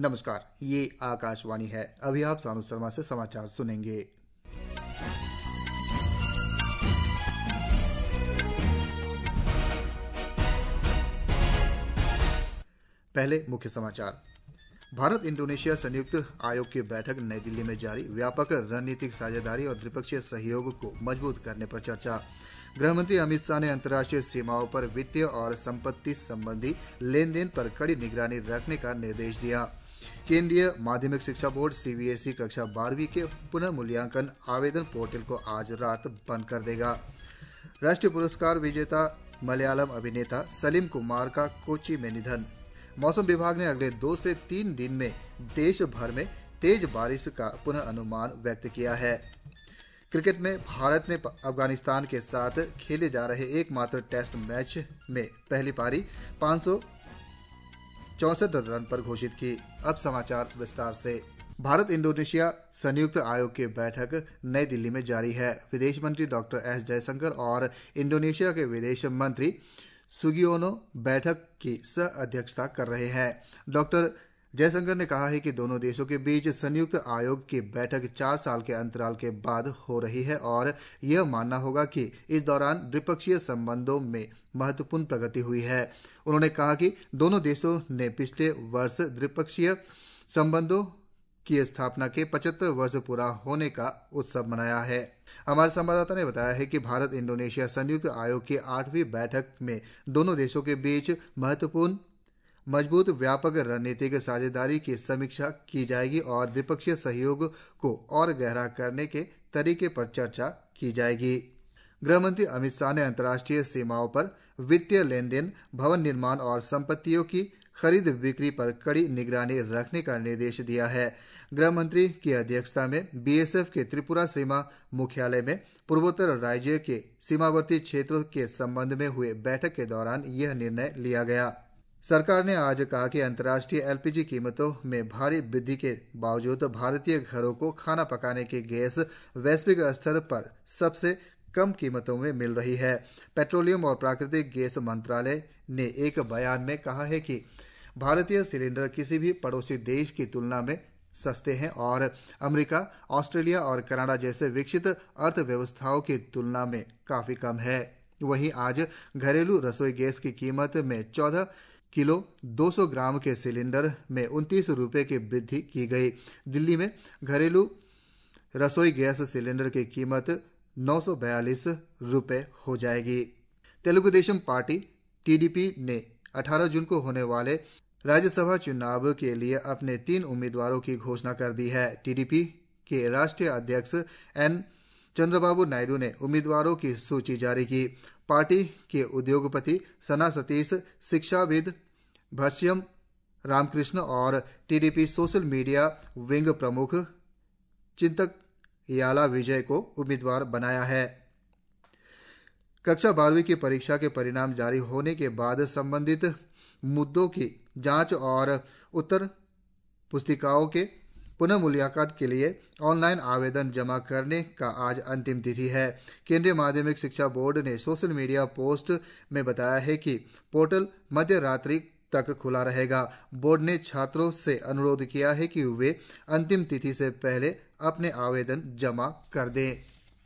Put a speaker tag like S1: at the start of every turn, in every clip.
S1: नमस्कार, ये आकाशवाणी है। अभी आप सानू शर्मा से समाचार सुनेंगे। पहले मुख्य समाचार। भारत इंडोनेशिया संयुक्त आयोग की बैठक नई दिल्ली में जारी। व्यापक रणनीतिक साझेदारी और द्विपक्षीय सहयोग को मजबूत करने पर चर्चा। गृहमंत्री अमित शाह ने अंतर्राष्ट्रीय सीमाओं पर वित्तीय और संपत्ति संबंधी लेन-देन पर कड़ी निगरानी रखने का निर्देश दिया। केंद्रीय माध्यमिक शिक्षा बोर्ड सीबीएसई कक्षा 12वीं के पुनः मूल्यांकन आवेदन पोर्टल को आज रात बंद कर देगा। राष्ट्रीय पुरस्कार विजेता मलयालम अभिनेता सलीम कुमार का कोच्चि में निधन। मौसम विभाग ने अगले 2 से 3 दिन में देश भर में तेज बारिश का पुनः अनुमान व्यक्त किया है। क्रिकेट में भारत ने अफगानिस्तान के साथ खेले जा रहे एकमात्र टेस्ट मैच में पहली पारी 564 रन पर घोषित की। अब समाचार विस्तार से। भारत इंडोनेशिया संयुक्त आयोग की बैठक नई दिल्ली में जारी है। विदेश मंत्री डॉक्टर एस जयशंकर और इंडोनेशिया के विदेश मंत्री सुगियोनो बैठक की सह अध्यक्षता कर रहे हैं। डॉक्टर जयशंकर ने कहा है कि दोनों देशों के बीच संयुक्त आयोग की बैठक 4 साल के अंतराल के बाद हो रही है और यह मानना होगा कि इस दौरान द्विपक्षीय संबंधों में महत्वपूर्ण प्रगति हुई है। उन्होंने कहा कि दोनों देशों ने पिछले वर्ष द्विपक्षीय संबंधों की स्थापना के 75 वर्ष पूरा होने का उत्सव मनाया है। हमारे संवाददाता ने बताया है कि भारत इंडोनेशिया संयुक्त आयोग की 8वीं बैठक में दोनों देशों के बीच महत्वपूर्ण मजबूत व्यापक रणनीतिक साझेदारी की समीक्षा की जाएगी और द्विपक्षीय सहयोग को और गहरा करने के तरीके पर चर्चा की जाएगी। गृहमंत्री अमित शाह ने अंतर्राष्ट्रीय सीमाओं पर वित्तीय लेन-देन, भवन निर्माण और संपत्तियों की खरीद बिक्री पर कड़ी निगरानी रखने का निर्देश दिया है। गृह मंत्री की अध्यक्षता में बीएसएफ के त्रिपुरा सीमा मुख्यालय में पूर्वोत्तर राज्य के सीमावर्ती क्षेत्रों के संबंध में हुए बैठक के दौरान यह निर्णय लिया गया। सरकार ने आज कहा कि अंतर्राष्ट्रीय एलपीजी कीमतों में भारी वृद्धि के बावजूद भारतीय घरों को खाना पकाने की गैस वैश्विक स्तर पर सबसे कम कीमतों में मिल रही है। पेट्रोलियम और प्राकृतिक गैस मंत्रालय ने एक बयान में कहा है कि भारतीय सिलेंडर किसी भी पड़ोसी देश की तुलना में सस्ते हैं और अमेरिका, ऑस्ट्रेलिया और कनाडा जैसे विकसित अर्थव्यवस्थाओं की तुलना में काफी कम है। वहीं आज घरेलू रसोई गैस की कीमत में 14 किलो 200 ग्राम के सिलेंडर में 29 रुपये की वृद्धि की गई। दिल्ली में घरेलू रसोई गैस सिलेंडर की कीमत 942 रुपये हो जाएगी। तेलुगु देशम पार्टी टीडीपी ने 18 जून को होने वाले राज्यसभा चुनाव के लिए अपने 3 उम्मीदवारों की घोषणा कर दी है। टीडीपी के राष्ट्रीय अध्यक्ष एन चंद्रबाबू नायडू ने उम्मीदवारों की सूची जारी की। पार्टी के उद्योगपति सना सतीश, शिक्षाविद भाष्यम रामकृष्ण और टीडीपी सोशल मीडिया विंग प्रमुख चिंतक याला विजय को उम्मीदवार बनाया है। कक्षा 12वीं की परीक्षा के परिणाम जारी होने के बाद संबंधित मुद्दों की जांच और उत्तर पुस्तिकाओं के पुनः मूल्यांकन के लिए ऑनलाइन आवेदन जमा करने का आज अंतिम तिथि है। केंद्रीय माध्यमिक शिक्षा बोर्ड ने सोशल मीडिया पोस्ट में बताया है कि पोर्टल मध्य रात्रि तक खुला रहेगा। बोर्ड ने छात्रों से अनुरोध किया है कि वे अंतिम तिथि से पहले अपने आवेदन जमा कर दें।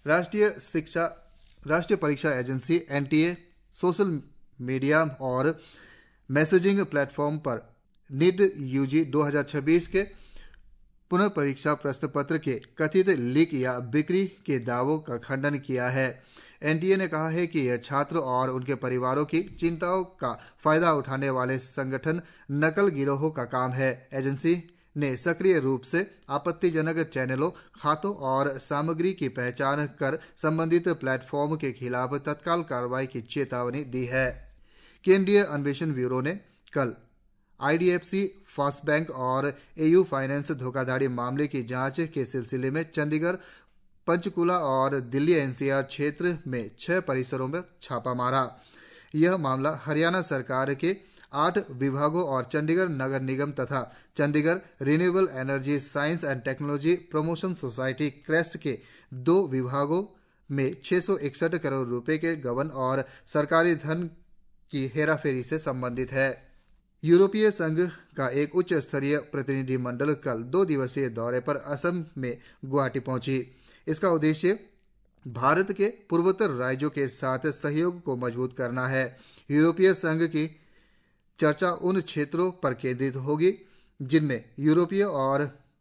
S1: राष्ट्रीय परीक्षा एजेंसी एनटीए सोशल मीडिया और मैसेजिंग प्लेटफॉर्म पर नीट यूजी 2026 के पुनः परीक्षा प्रश्न पत्र के कथित लीक या बिक्री के दावों का खंडन किया है। एनटीए ने कहा है कि यह छात्र और उनके परिवारों की चिंताओं का फायदा उठाने वाले संगठन नकल गिरोहों का काम है। एजेंसी ने सक्रिय रूप से आपत्तिजनक चैनलों, खातों और सामग्री की पहचान कर संबंधित प्लेटफॉर्म के खिलाफ तत्काल कार्रवाई की चेतावनी दी है। केंद्रीय अन्वेषण ब्यूरो ने कल आईडीएफसी फर्स्ट बैंक और एयू फाइनेंस धोखाधड़ी मामले की जांच के सिलसिले में चंडीगढ़, पंचकुला और दिल्ली एनसीआर क्षेत्र में 6 परिसरों में छापा मारा। यह मामला हरियाणा सरकार के 8 विभागों और चंडीगढ़ नगर निगम तथा Chandigarh renewable energy science and technology promotion society CREST के 2 विभागों में 661 करोड़ रुपए के गबन और सरकारी धन की हेराफेरी से संबंधित है। यूरोपीय संघ का एक उच्च स्तरीय प्रतिनिधिमंडल कल 2 दिवसीय दौरे पर असम में गुवाहाटी पहुंची। इसका उद्देश्य भारत के पूर्वोत्तर राज्यों के साथ सहयोग को मजबूत करना है। यूरोपीय संघ की चर्चा उन क्षेत्रों पर केंद्रित होगी जिनमें यूरोपीय और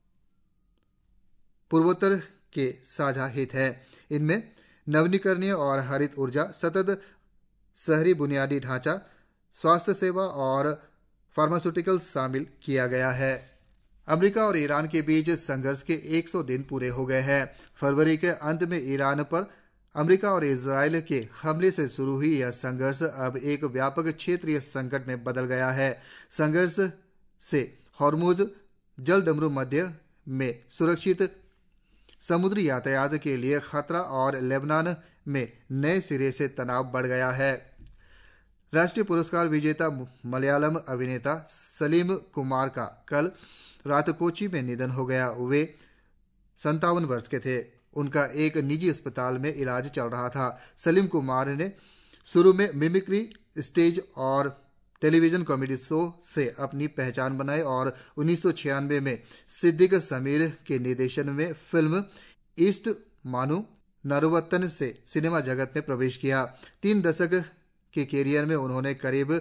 S1: पूर्वोत्तर के साझा हित हैं। इनमें नवीकरणीय और हरित ऊर्जा, सतत शहरी बुनियादी ढांचा, स्वास्थ्य सेवा और फार्मास्यूटिकल शामिल किया गया है। अमेरिका और ईरान के बीच संघर्ष के 100 दिन पूरे हो गए हैं। फरवरी के अंत में ईरान पर अमेरिका और इजरायल के हमले से शुरू हुई यह संघर्ष अब एक व्यापक क्षेत्रीय संकट में बदल गया है। संघर्ष से हॉर्मुज जलडमरू मध्य में सुरक्षित समुद्री यातायात के लिए खतरा और लेबनान में नए सिरे से तनाव बढ़ गया है। राष्ट्रीय पुरस्कार विजेता मलयालम अभिनेता सलीम कुमार का कल रात कोच्चि में निधन हो गया। वे 57 वर्ष के थे। उनका एक निजी अस्पताल में इलाज चल रहा था। सलीम कुमार ने शुरू में मिमिक्री, स्टेज और टेलीविजन कॉमेडी शो से अपनी पहचान बनाई और 1996 में सिद्दीक समीर के निर्देशन में फिल्म ईस्ट मानू नरुवत्तन से सिनेमा जगत में प्रवेश किया। 3 दशक के कैरियर में उन्होंने करीब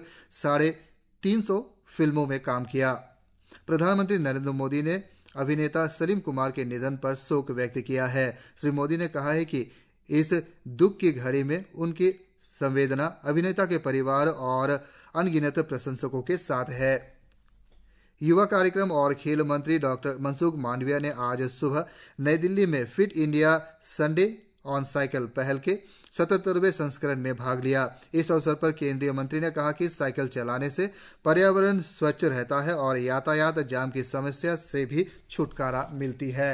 S1: 350 फिल्मों में काम किया। प्रधानमंत्री नरेंद्र मोदी ने अभिनेता सलीम कुमार के निधन पर शोक व्यक्त किया है। श्री मोदी ने कहा है कि इस दुख की घड़ी में उनकी संवेदना अभिनेता के परिवार और अनगिनत प्रशंसकों के साथ है। युवा कार्यक्रम और खेल मंत्री डॉक्टर मनसुख मांडविया ने आज सुबह नई दिल्ली में fit India Sunday on cycle पहल के 77वें संस्करण में भाग लिया। इस अवसर पर केंद्रीय मंत्री ने कहा कि साइकिल चलाने से पर्यावरण स्वच्छ रहता है और यातायात जाम की समस्या से भी छुटकारा मिलती है।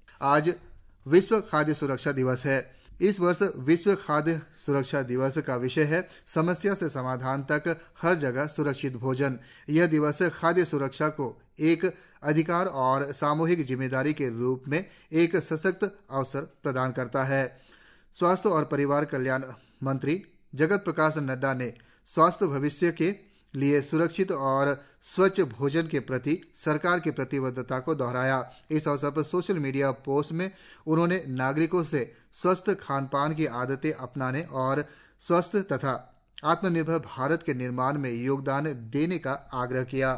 S1: आज विश्व खाद्य सुरक्षा दिवस है। इस वर्ष विश्व खाद्य सुरक्षा दिवस का विषय है समस्या से समाधान तक हर जगह सुरक्षित भोजन। यह दिवस खाद्य सुरक्षा को एक अधिकार और सामूहिक जिम्मेदारी के रूप में एक सशक्त अवसर प्रदान करता है। स्वास्थ्य और परिवार कल्याण मंत्री जगत प्रकाश नड्डा ने स्वास्थ्य भविष्य के लिए सुरक्षित और स्वच्छ भोजन के प्रति सरकार की प्रतिबद्धता को दोहराया। इस अवसर पर सोशल मीडिया पोस्ट में उन्होंने नागरिकों से स्वस्थ खान-पान की आदतें अपनाने और स्वस्थ तथा आत्मनिर्भर भारत के निर्माण में योगदान देने का आग्रह किया।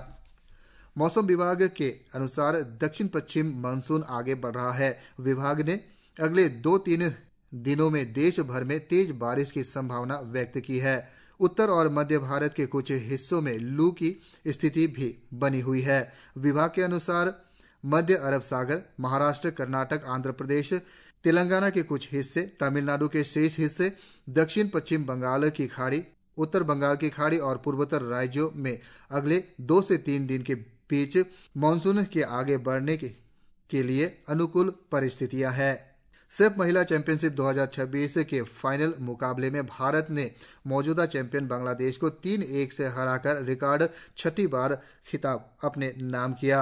S1: मौसम विभाग के अनुसार दक्षिण पश्चिम मानसून आगे बढ़ रहा है। विभाग ने अगले 2-3 दिनों में देश भर में तेज बारिश की संभावना व्यक्त की है। उत्तर और मध्य भारत के कुछ हिस्सों में लू की स्थिति भी बनी हुई है। विभाग के अनुसार मध्य अरब सागर, महाराष्ट्र, कर्नाटक, आंध्र प्रदेश, तेलंगाना के कुछ हिस्से, तमिलनाडु के शेष हिस्से, दक्षिण पश्चिम बंगाल की खाड़ी, उत्तर बंगाल की खाड़ी और पूर्वोत्तर राज्यों में अगले 2 से 3 दिन के बीच मानसून के आगे बढ़ने के लिए अनुकूल परिस्थितियां हैं। सेफ महिला चैंपियनशिप 2026 के फाइनल मुकाबले में भारत ने मौजूदा चैंपियन बांग्लादेश को 3-1 से हराकर रिकॉर्ड 6ठी बार खिताब अपने नाम किया।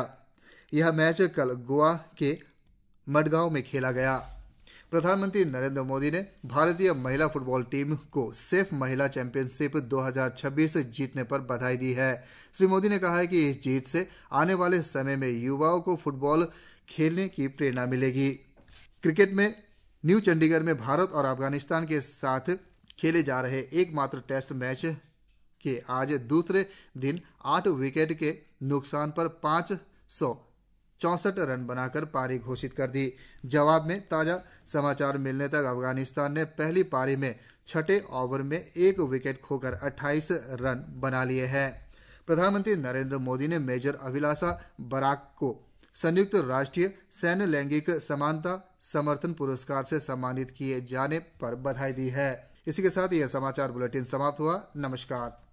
S1: यह मैच कल गोवा के मडगांव में खेला गया। प्रधानमंत्री नरेंद्र मोदी ने भारतीय महिला फुटबॉल टीम को सेफ महिला चैंपियनशिप 2026 जीतने पर बधाई दी है। श्री मोदी ने कहा है कि इस जीत से आने वाले समय में युवाओं को फुटबॉल खेलने की प्रेरणा मिलेगी। क्रिकेट में न्यू चंडीगढ़ में भारत और अफगानिस्तान के साथ खेले जा रहे एकमात्र टेस्ट मैच के आज दूसरे दिन 8 विकेट के नुकसान पर 564 रन बनाकर पारी घोषित कर दी। जवाब में ताजा समाचार मिलने तक अफगानिस्तान ने पहली पारी में 6ठे ओवर में 1 विकेट खोकर 28 रन बना लिए हैं। प्रधानमंत्री नरेंद्र मोदी ने मेजर अभिलाषा बराक को संयुक्त राष्ट्रीय सैन्य लैंगिक समानता समर्थन पुरस्कार से सम्मानित किए जाने पर बधाई दी है। इसी के साथ यह समाचार बुलेटिन समाप्त हुआ। नमस्कार।